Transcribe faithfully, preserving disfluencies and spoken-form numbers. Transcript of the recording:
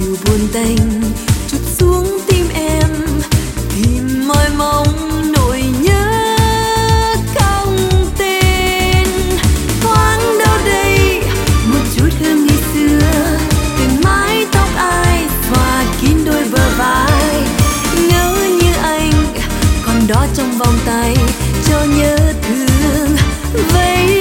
buồn tênh chút xuống tim em, tìm mỏi mong nỗi nhớ không tên. Thoáng đâu đây một chút hương ngày xưa, từng mái tóc ai xòa kín đôi bờ vai. Ngỡ như anh còn đó trong vòng tay cho nhớ thương vây